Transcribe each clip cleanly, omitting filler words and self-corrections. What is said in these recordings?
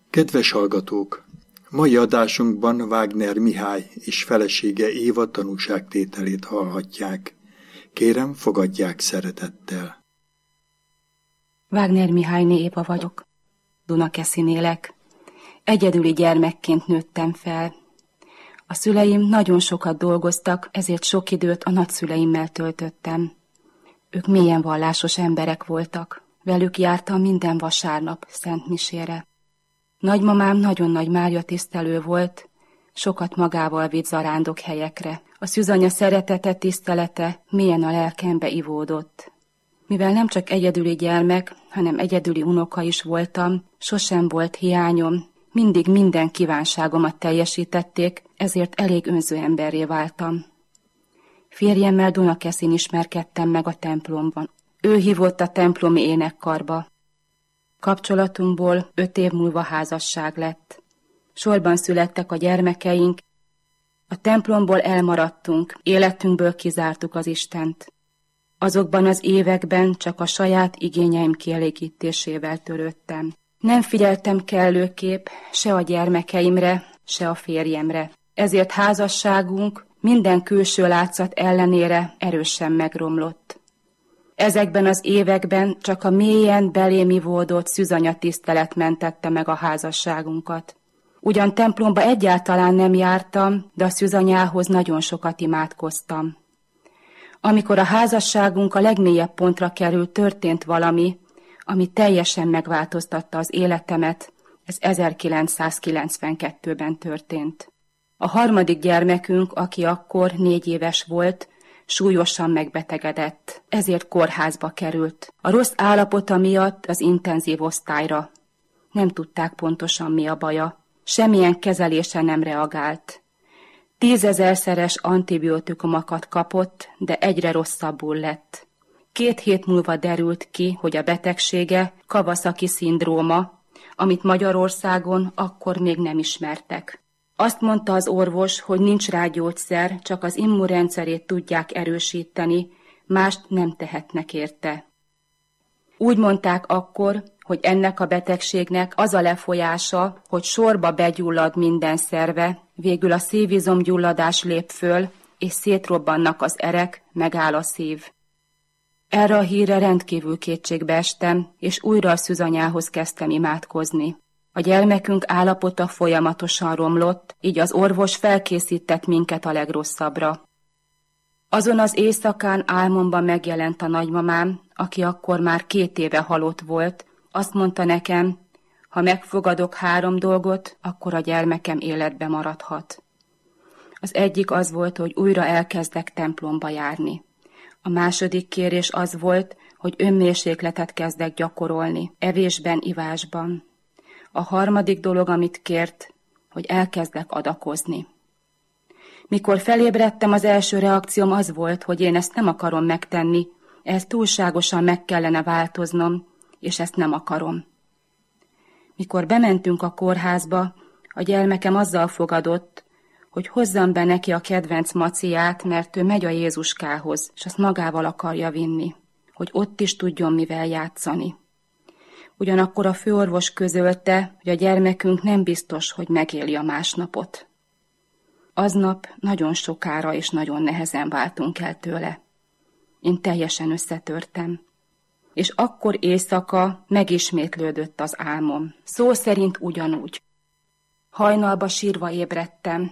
Kedves hallgatók! Mai adásunkban Wagner Mihály és felesége Éva tanúságtételét hallhatják. Kérem, fogadják szeretettel. Wagner Mihályné Éva vagyok. Dunakeszin élek. Egyedüli gyermekként nőttem fel. A szüleim nagyon sokat dolgoztak, ezért sok időt a nagyszüleimmel töltöttem. Ők mélyen vallásos emberek voltak. Velük jártam minden vasárnap szentmisére. Nagymamám nagyon nagy Mária tisztelő volt, sokat magával vitt zarándokhelyekre. A szűzanya szeretete, tisztelete mélyen a lelkembe ivódott. Mivel nem csak egyedüli gyermek, hanem egyedüli unoka is voltam, sosem volt hiányom, mindig minden kívánságomat teljesítették, ezért elég önző emberré váltam. Férjemmel Dunakeszin ismerkedtem meg a templomban. Ő hívott a templomi énekkarba. Kapcsolatunkból 5 év múlva házasság lett. Sorban születtek a gyermekeink, a templomból elmaradtunk, életünkből kizártuk az Istent. Azokban az években csak a saját igényeim kielégítésével törődtem. Nem figyeltem kellőképp se a gyermekeimre, se a férjemre. Ezért házasságunk minden külső látszat ellenére erősen megromlott. Ezekben az években csak a mélyen belém ivódott szűzanya tisztelet mentette meg a házasságunkat. Ugyan templomba egyáltalán nem jártam, de a szűzanyához nagyon sokat imádkoztam. Amikor a házasságunk a legmélyebb pontra került, történt valami, ami teljesen megváltoztatta az életemet. Ez 1992-ben történt. A harmadik gyermekünk, aki akkor 4 éves volt, súlyosan megbetegedett, ezért kórházba került. A rossz állapota miatt az intenzív osztályra. Nem tudták pontosan, mi a baja. Semmilyen kezelése nem reagált. 10 000-szeres antibiotikumokat kapott, de egyre rosszabbul lett. 2 hét múlva derült ki, hogy a betegsége Kawasaki-szindróma, amit Magyarországon akkor még nem ismertek. Azt mondta az orvos, hogy nincs rá gyógyszer, csak az immunrendszerét tudják erősíteni, mást nem tehetnek érte. Úgy mondták akkor, hogy ennek a betegségnek az a lefolyása, hogy sorba begyullad minden szerve, végül a szívizomgyulladás lép föl, és szétrobbannak az erek, megáll a szív. Erre a hírre rendkívül kétségbe estem, és újra a szűzanyához kezdtem imádkozni. A gyermekünk állapota folyamatosan romlott, így az orvos felkészített minket a legrosszabbra. Azon az éjszakán álmomban megjelent a nagymamám, aki akkor már 2 éve halott volt. Azt mondta nekem, ha megfogadok 3 dolgot, akkor a gyermekem életbe maradhat. Az egyik az volt, hogy újra elkezdek templomba járni. A második kérés az volt, hogy önmérsékletet kezdek gyakorolni, evésben, ivásban. A harmadik dolog, amit kért, hogy elkezdek adakozni. Mikor felébredtem, az első reakcióm az volt, hogy én ezt nem akarom megtenni, ehhez túlságosan meg kellene változnom, és ezt nem akarom. Mikor bementünk a kórházba, a gyermekem azzal fogadott, hogy hozzam be neki a kedvenc maciát, mert ő megy a Jézuskához, és azt magával akarja vinni, hogy ott is tudjon mivel játszani. Ugyanakkor a főorvos közölte, hogy a gyermekünk nem biztos, hogy megéli a másnapot. Aznap nagyon sokára és nagyon nehezen váltunk el tőle. Én teljesen összetörtem. És akkor éjszaka megismétlődött az álmom. Szó szerint ugyanúgy. Hajnalba sírva ébredtem.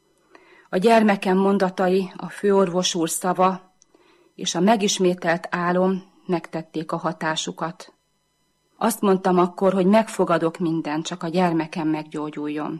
A gyermekem mondatai, a főorvos úr szava és a megismételt álom megtették a hatásukat. Azt mondtam akkor, hogy megfogadok mindent, csak a gyermekem meggyógyuljon.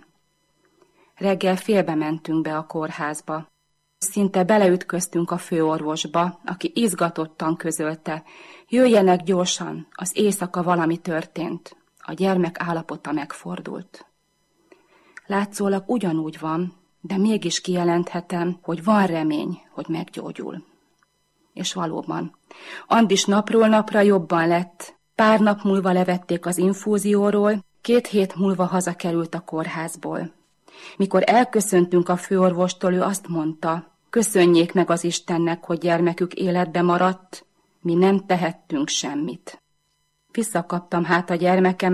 Reggel félbe mentünk be a kórházba. Szinte beleütköztünk a főorvosba, aki izgatottan közölte. Jöjjenek gyorsan, az éjszaka valami történt. A gyermek állapota megfordult. Látszólag ugyanúgy van, de mégis kijelenthetem, hogy van remény, hogy meggyógyul. És valóban, Andis napról napra jobban lett. Pár nap múlva levették az infúzióról, 2 hét múlva hazakerült a kórházból. Mikor elköszöntünk a főorvostól, ő azt mondta, köszönjék meg az Istennek, hogy gyermekük életbe maradt, mi nem tehettünk semmit. Visszakaptam hát a gyermekemet,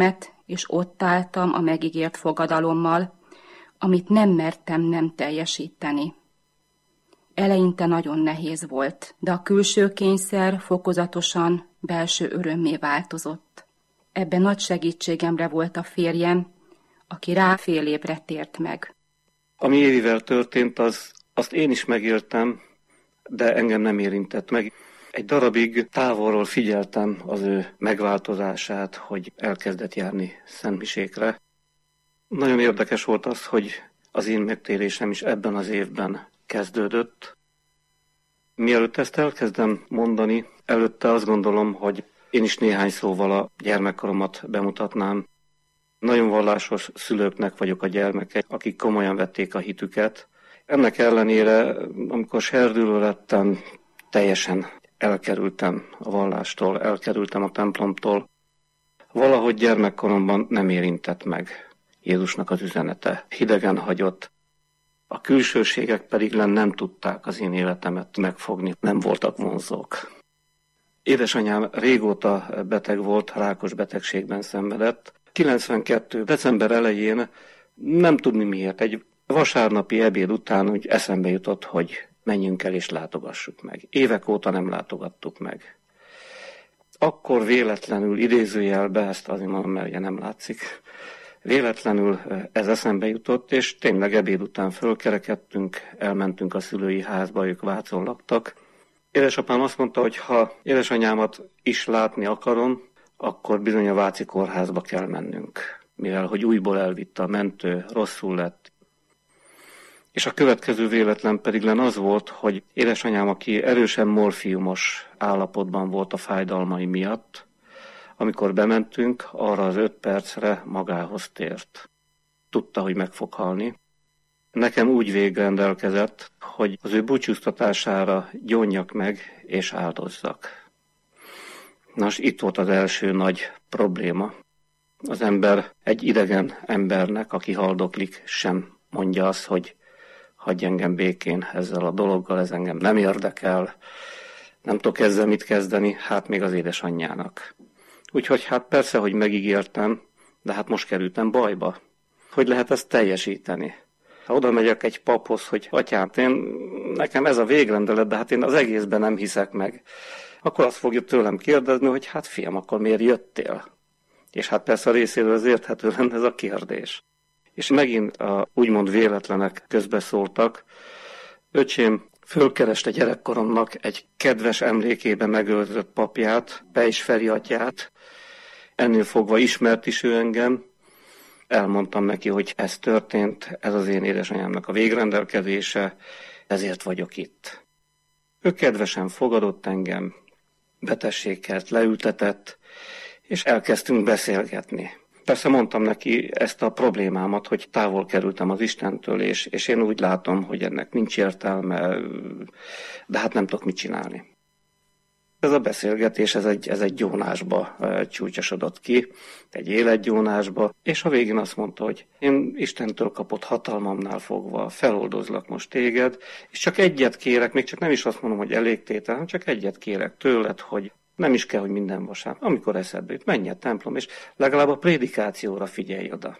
és ott álltam a megígért fogadalommal, amit nem mertem nem teljesíteni. Eleinte nagyon nehéz volt, de a külső kényszer fokozatosan belső örömmé változott. Ebben nagy segítségemre volt a férjem, aki rá fél évre tért meg. Ami Évivel történt, azt én is megéltem, de engem nem érintett meg. Egy darabig távolról figyeltem az ő megváltozását, hogy elkezdett járni szentmisékre. Nagyon érdekes volt az, hogy az én megtérésem is ebben az évben kezdődött. Mielőtt ezt elkezdem mondani, előtte azt gondolom, hogy én is néhány szóval a gyermekkoromat bemutatnám. Nagyon vallásos szülőknek vagyok a gyermeke, akik komolyan vették a hitüket. Ennek ellenére, amikor serdülő lettem, teljesen elkerültem a vallástól, elkerültem a templomtól. Valahogy gyermekkoromban nem érintett meg Jézusnak az üzenete. Hidegen hagyott. A külsőségek pedig nem tudták az én életemet megfogni, nem voltak vonzók. Édesanyám régóta beteg volt, rákos betegségben szenvedett. 92. december elején, nem tudni miért, egy vasárnapi ebéd után úgy eszembe jutott, hogy menjünk el és látogassuk meg. Évek óta nem látogattuk meg. Akkor véletlenül, idézőjelbe, ezt azért mondom, mert ugye nem látszik, véletlenül ez eszembe jutott, és tényleg ebéd után fölkerekedtünk, elmentünk a szülői házba, ők Vácon laktak. Édesapám azt mondta, hogy ha édesanyámat is látni akarom, akkor bizony a váci kórházba kell mennünk, mivel hogy újból elvitte a mentő, rosszul lett. És a következő véletlen pedig az volt, hogy édesanyám, aki erősen morfiumos állapotban volt a fájdalmai miatt, amikor bementünk, arra az 5 percre magához tért. Tudta, hogy meg fog halni. Nekem úgy végrendelkezett, hogy az ő búcsúztatására gyónjak meg és áldozzak. Nos, itt volt az első nagy probléma. Az ember egy idegen embernek, aki haldoklik, sem mondja azt, hogy hagyj engem békén ezzel a dologgal, ez engem nem érdekel, nem tudok ezzel mit kezdeni, hát még az édesanyjának. Úgyhogy hát persze, hogy megígértem, de hát most kerültem bajba. Hogy lehet ezt teljesíteni? Ha oda megyek egy paphoz, hogy atyám, nekem ez a végrendelet, de hát én az egészben nem hiszek meg, akkor azt fogja tőlem kérdezni, hogy hát fiam, akkor miért jöttél? És hát persze a részéről az érthető lenne ez a kérdés. És megint a úgymond véletlenek közbeszóltak. Öcsém fölkereste gyerekkoromnak egy kedves emlékében megöltött papját, Pejs Feri atyát. Ennél fogva ismert is ő engem. Elmondtam neki, hogy ez történt, ez az én édesanyámnak a végrendelkezése, ezért vagyok itt. Ő kedvesen fogadott engem, betegséghez leültetett, és elkezdtünk beszélgetni. Persze mondtam neki ezt a problémámat, hogy távol kerültem az Istentől, és én úgy látom, hogy ennek nincs értelme, de hát nem tudok mit csinálni. Ez a beszélgetés, ez egy gyónásba csúcsosodott ki, egy életgyónásba, és a végén azt mondta, hogy én Istentől kapott hatalmamnál fogva feloldozlak most téged, és csak egyet kérek, még csak nem is azt mondom, hogy elégtétel, hanem csak egyet kérek tőled, hogy nem is kell, hogy minden vasárnap, amikor eszedbe jut, menj a templom, és legalább a prédikációra figyelj oda.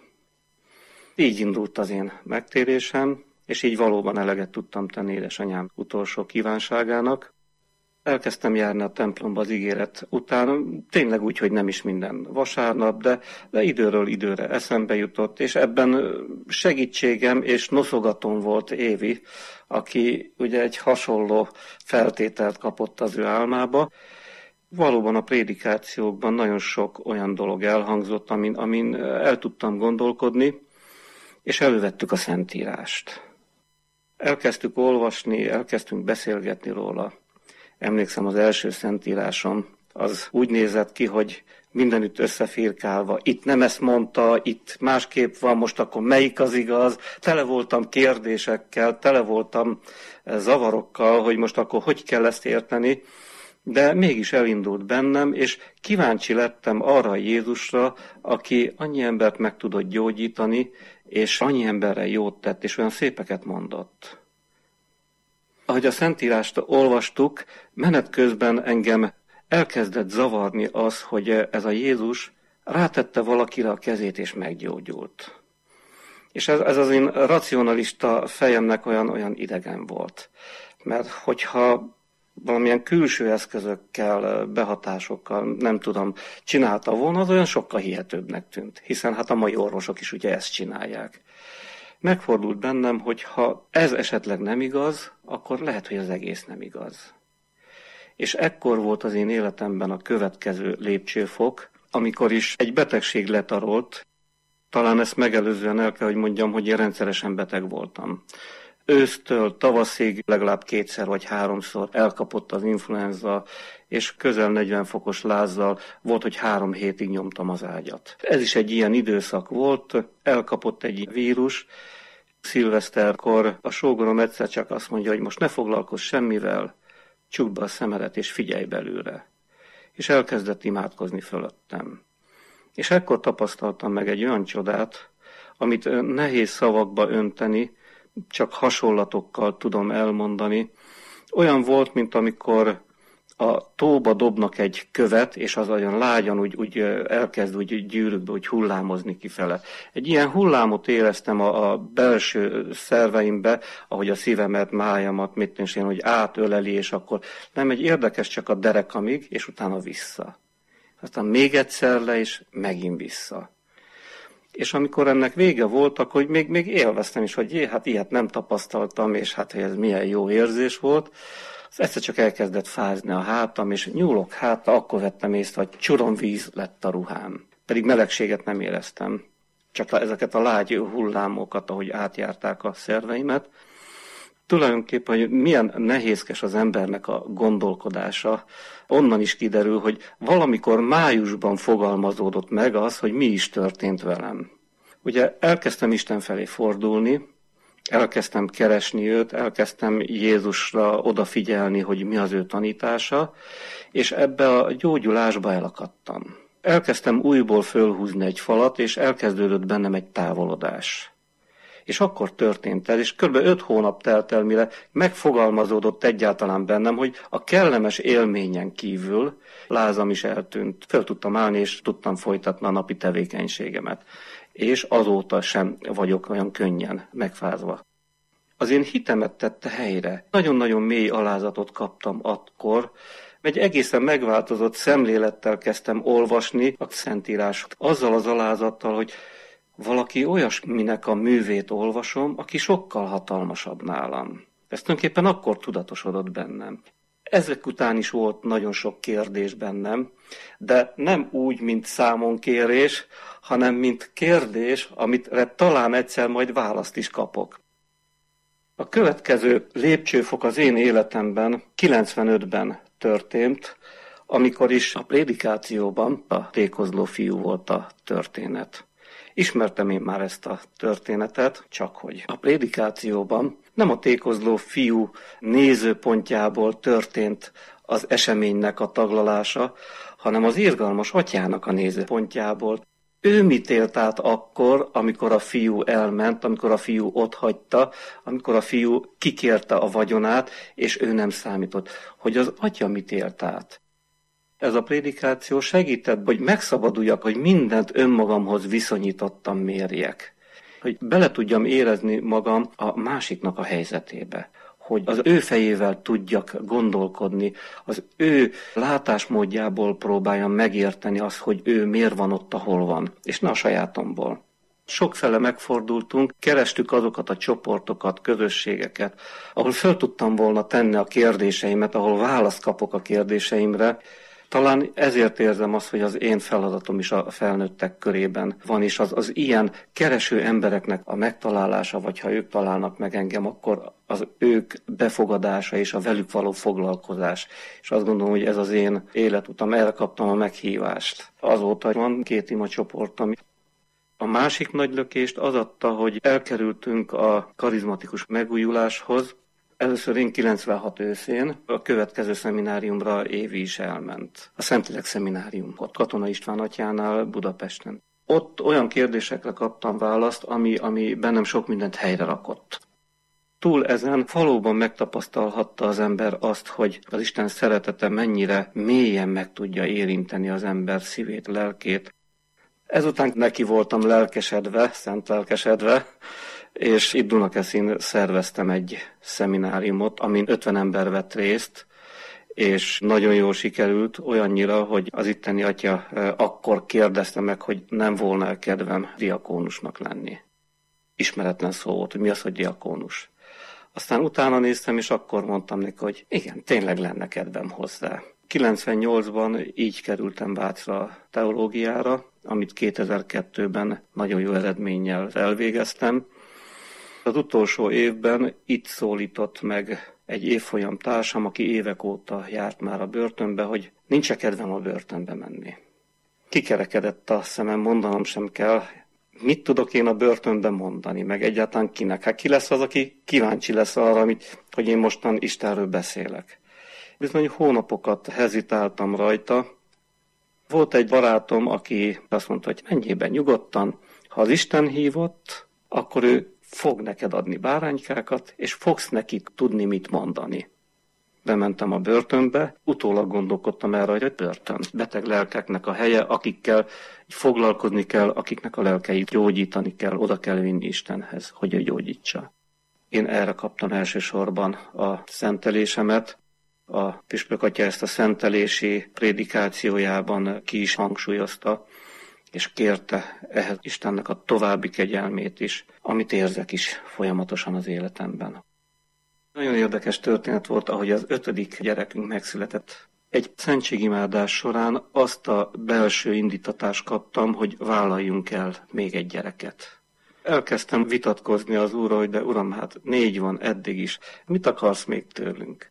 Így indult az én megtérésem, és így valóban eleget tudtam tenni édesanyám utolsó kívánságának. Elkezdtem járni a templomba az ígéret után, tényleg úgy, hogy nem is minden vasárnap, de időről időre eszembe jutott, és ebben segítségem és noszogatom volt Évi, aki ugye egy hasonló feltételt kapott az ő álmába. Valóban a prédikációkban nagyon sok olyan dolog elhangzott, amin el tudtam gondolkodni, és elővettük a Szentírást. Elkezdtük olvasni, elkezdtünk beszélgetni róla. Emlékszem, az első Szentírásom az úgy nézett ki, hogy mindenütt összefirkálva. Itt nem ezt mondta, itt másképp van, most akkor melyik az igaz? Tele voltam kérdésekkel, tele voltam zavarokkal, hogy most akkor hogy kell ezt érteni. De mégis elindult bennem, és kíváncsi lettem arra a Jézusra, aki annyi embert meg tudott gyógyítani, és annyi emberre jót tett, és olyan szépeket mondott. Ahogy a Szentírást olvastuk, menet közben engem elkezdett zavarni az, hogy ez a Jézus rátette valakire a kezét, és meggyógyult. És ez az én racionalista fejemnek olyan idegen volt. Mert hogyha valamilyen külső eszközökkel, behatásokkal, nem tudom, csinálta volna, az olyan sokkal hihetőbbnek tűnt. Hiszen hát a mai orvosok is ugye ezt csinálják. Megfordult bennem, hogy ha ez esetleg nem igaz, akkor lehet, hogy az egész nem igaz. És ekkor volt az én életemben a következő lépcsőfok, amikor is egy betegség letarolt. Talán ezt megelőzően el kell, hogy mondjam, hogy én rendszeresen beteg voltam. Ősztől tavaszig legalább 2 vagy 3 elkapott az influenza, és közel 40 fokos lázzal volt, hogy 3 hétig nyomtam az ágyat. Ez is egy ilyen időszak volt, elkapott egy vírus. Szilveszterkor a sógorom egyszer csak azt mondja, hogy most ne foglalkozz semmivel, csukd be a szemedet és figyelj belőle. És elkezdett imádkozni fölöttem. És ekkor tapasztaltam meg egy olyan csodát, amit nehéz szavakba önteni, csak hasonlatokkal tudom elmondani. Olyan volt, mint amikor a tóba dobnak egy követ, és az olyan lágyan úgy elkezd úgy gyűrűkbe, úgy hullámozni kifele. Egy ilyen hullámot éreztem a belső szerveimbe, ahogy a szívemet, májamat, én, hogy átöleli, és akkor nem egy érdekes csak a derekamig, és utána vissza. Aztán még egyszer le, és megint vissza. És amikor ennek vége volt, akkor még élveztem is, hogy hát ilyet nem tapasztaltam, és hát hogy ez milyen jó érzés volt. Egyszer csak elkezdett fázni a hátam, és nyúlok hátra, akkor vettem észre, hogy csuromvíz lett a ruhám. Pedig melegséget nem éreztem, csak ezeket a lágy hullámokat, ahogy átjárták a szerveimet. Tulajdonképpen, hogy milyen nehézkes az embernek a gondolkodása, onnan is kiderül, hogy valamikor májusban fogalmazódott meg az, hogy mi is történt velem. Ugye elkezdtem Isten felé fordulni, elkezdtem keresni őt, elkezdtem Jézusra odafigyelni, hogy mi az ő tanítása, és ebbe a gyógyulásba elakadtam. Elkezdtem újból fölhúzni egy falat, és elkezdődött bennem egy távolodás. És akkor történt ez, és kb. 5 hónap telt el, mire megfogalmazódott egyáltalán bennem, hogy a kellemes élményen kívül lázam is eltűnt. Föl tudtam állni, és tudtam folytatni a napi tevékenységemet. És azóta sem vagyok olyan könnyen megfázva. Az én hitemet tette helyre. Nagyon-nagyon mély alázatot kaptam akkor, egy egészen megváltozott szemlélettel kezdtem olvasni a Szentírást. Azzal az alázattal, hogy valaki olyasminek a művét olvasom, aki sokkal hatalmasabb nálam. Ez tulajdonképpen akkor tudatosodott bennem. Ezek után is volt nagyon sok kérdés bennem, de nem úgy, mint számonkérés, hanem mint kérdés, amire talán egyszer majd választ is kapok. A következő lépcsőfok az én életemben 95-ben történt, amikor is a prédikációban a tékozló fiú volt a történet. Ismertem én már ezt a történetet, csak hogy a prédikációban nem a tékozló fiú nézőpontjából történt az eseménynek a taglalása, hanem az irgalmas atyának a nézőpontjából. Ő mit élt át akkor, amikor a fiú elment, amikor a fiú otthagyta, amikor a fiú kikérte a vagyonát, és ő nem számított, hogy az atya mit élt át. Ez a prédikáció segített, hogy megszabaduljak, hogy mindent önmagamhoz viszonyítottam mérjek. Hogy bele tudjam érezni magam a másiknak a helyzetébe. Hogy az ő fejével tudjak gondolkodni, az ő látásmódjából próbáljam megérteni azt, hogy ő miért van ott, ahol van, és ne a sajátomból. Sokfele megfordultunk, kerestük azokat a csoportokat, közösségeket, ahol föl tudtam volna tenni a kérdéseimet, ahol választ kapok a kérdéseimre. Talán ezért érzem azt, hogy az én feladatom is a felnőttek körében van, és az ilyen kereső embereknek a megtalálása, vagy ha ők találnak meg engem, akkor az ők befogadása és a velük való foglalkozás. És azt gondolom, hogy ez az én életutam, erre kaptam a meghívást. Azóta van 2 imacsoportom. A másik nagy lökést az adta, hogy elkerültünk a karizmatikus megújuláshoz. Először én 96 őszén, a következő szemináriumra Évi is elment. A Szentlélek szeminárium, ott Katona István atyánál Budapesten. Ott olyan kérdésekre kaptam választ, ami bennem sok mindent helyre rakott. Túl ezen valóban megtapasztalhatta az ember azt, hogy az Isten szeretete mennyire mélyen meg tudja érinteni az ember szívét, lelkét. Ezután neki voltam lelkesedve, szent lelkesedve, és itt Dunakeszin szerveztem egy szemináriumot, amin 50 ember vett részt, és nagyon jól sikerült, olyannyira, hogy az itteni atya akkor kérdezte meg, hogy nem volna kedvem diakónusnak lenni. Ismeretlen szó volt, hogy mi az, hogy diakónus. Aztán utána néztem, és akkor mondtam neki, hogy igen, tényleg lenne kedvem hozzá. 98-ban így kerültem Vácra teológiára, amit 2002-ben nagyon jó eredménnyel elvégeztem. Az utolsó évben itt szólított meg egy évfolyam társam, aki évek óta járt már a börtönbe, hogy nincs kedvem a börtönbe menni. Kikerekedett a szemem, mondanom sem kell, mit tudok én a börtönben mondani, meg egyáltalán kinek. Hát ki lesz az, aki kíváncsi lesz arra, hogy én mostan Istenről beszélek. Bizony hónapokat hezitáltam rajta. Volt egy barátom, aki azt mondta, hogy menjél be nyugodtan, ha az Isten hívott, akkor ő fog neked adni báránykákat, és fogsz nekik tudni, mit mondani. Bementem a börtönbe, utólag gondolkodtam erre, hogy börtön. Beteg lelkeknek a helye, akikkel foglalkozni kell, akiknek a lelkeit gyógyítani kell, oda kell vinni Istenhez, hogy ő gyógyítsa. Én erre kaptam elsősorban a szentelésemet. A püspök atya ezt a szentelési prédikációjában ki is hangsúlyozta, és kérte ehhez Istennek a további kegyelmét is, amit érzek is folyamatosan az életemben. Nagyon érdekes történet volt, ahogy az 5. gyerekünk megszületett. Egy szentségimádás során azt a belső indítatást kaptam, hogy vállaljunk el még egy gyereket. Elkezdtem vitatkozni az Úrral, hogy de Uram, hát 4 van eddig is, mit akarsz még tőlünk?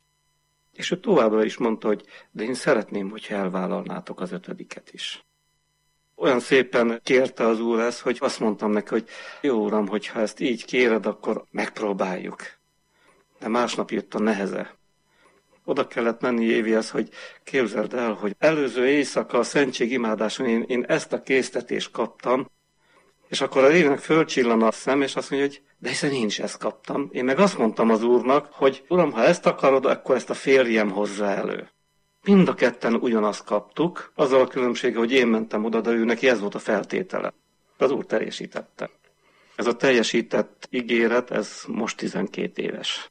És ő továbbra is mondta, hogy de én szeretném, hogyha elvállalnátok az 5. is. Olyan szépen kérte az Úr ezt, hogy azt mondtam neki, hogy jó Uram, hogyha ezt így kéred, akkor megpróbáljuk. De másnap jött a neheze. Oda kellett menni Évihez, hogy képzeld el, hogy előző éjszaka a szentségimádáson én ezt a késztetést kaptam, és akkor a Évinek fölcsillan a szem, és azt mondja, hogy de hiszen én is ezt kaptam. Én meg azt mondtam az Úrnak, hogy Uram, ha ezt akarod, akkor ezt a férjem hozza elő. Mind a ketten ugyanazt kaptuk, azzal a különbséggel, hogy én mentem oda, de ő neki ez volt a feltétele. Az Úr teljesítette. Ez a teljesített ígéret, ez most 12 éves.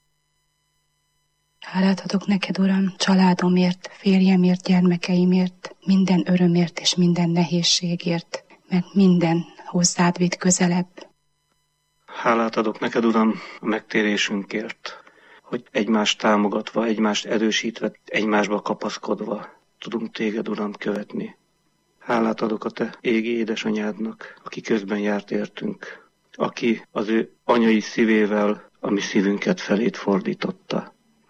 Hálát adok neked, Uram, családomért, férjemért, gyermekeimért, minden örömért és minden nehézségért, mert minden hozzád vitt közelebb. Hálát adok neked, Uram, a megtérésünkért, hogy egymást támogatva, egymást erősítve, egymásba kapaszkodva tudunk téged, Uram, követni. Hálát adok a te égi édesanyádnak, aki közben járt értünk, aki az ő anyai szívével a mi szívünket felét fordította.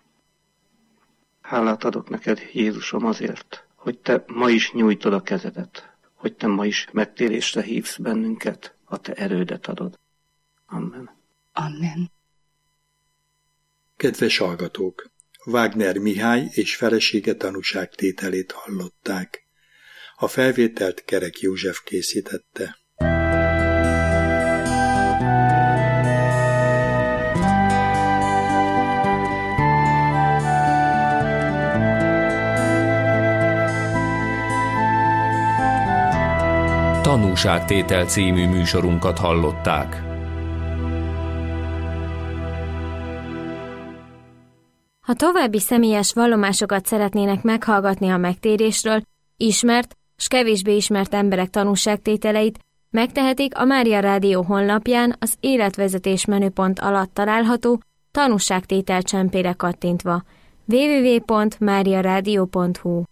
Hálát adok neked, Jézusom, azért, hogy te ma is nyújtod a kezedet, hogy te ma is megtérésre hívsz bennünket, a te erődet adod. Amen. Amen. Kedves hallgatók! Wagner Mihály és felesége tanúságtételét hallották. A felvételt Kerek József készítette. Tanúságtétel című műsorunkat hallották. Ha további személyes vallomásokat szeretnének meghallgatni a megtérésről, ismert s kevésbé ismert emberek tanúságtételeit, megtehetik a Mária Rádió honlapján az életvezetés menüpont alatt található tanúságtétel csempére kattintva. www.mariaradio.hu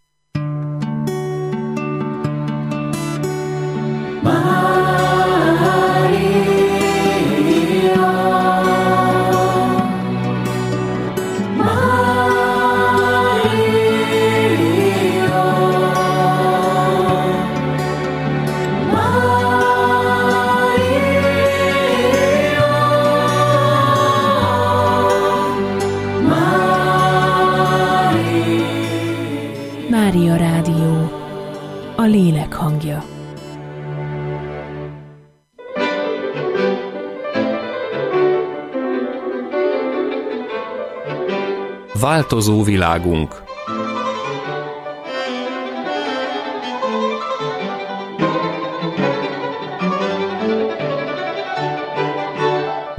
Mária Rádió, a lélek hangja. Változó világunk.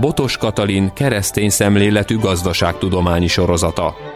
Botos Katalin keresztény szemléletű gazdaságtudományi sorozata.